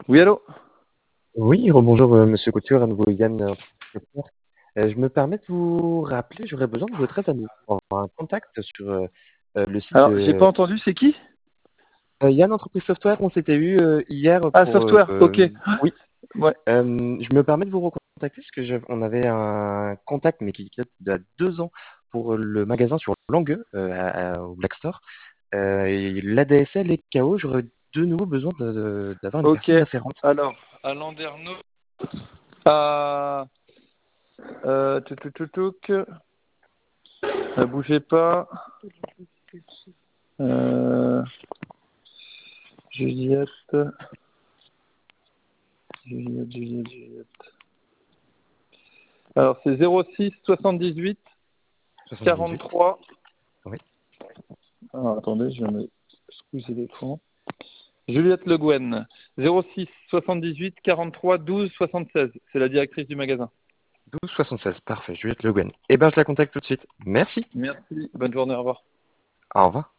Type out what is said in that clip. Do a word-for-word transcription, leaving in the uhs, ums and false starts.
Oui, allô? Oui, rebonjour euh, Monsieur Couture, à nouveau Yann. euh, Euh, je me permets de vous rappeler, j'aurais besoin de votre aide à nouveau pour avoir un contact sur euh, euh, le site Alors, j'ai pas de entendu, c'est qui? euh, Yann Entreprise Software. On s'était eu euh, hier Ah, pour. euh, software, ok. euh, oui, Ouais, Euh, je me permets de vous recontacter parce que j'avais- on avait un contact, mais qui date d'il y a deux ans, pour le magasin sur Langueux, euh, à- à- au Black Store. Euh, et l'A D S L est K O, j'aurais de nouveau besoin de- de- d'avoir une ok. personne référente. Alors, à Landerneau, à... Euh, touc, touc, touc, touc. Ne bougez pas. Euh, Juliette. Juliette, Juliette, Juliette. Alors, c'est zéro six soixante-dix-huit soixante-dix-huit. quarante-trois. Oui. Alors, attendez, je vais me squeezer l'écran. Juliette Le Guen. zéro six soixante-dix-huit quarante-trois douze soixante-seize. C'est la directrice du magasin. douze soixante-seize, parfait, Juliette Le Guen. Eh ben, je la contacte tout de suite. Merci. Merci. Bonne journée, au revoir. Au revoir.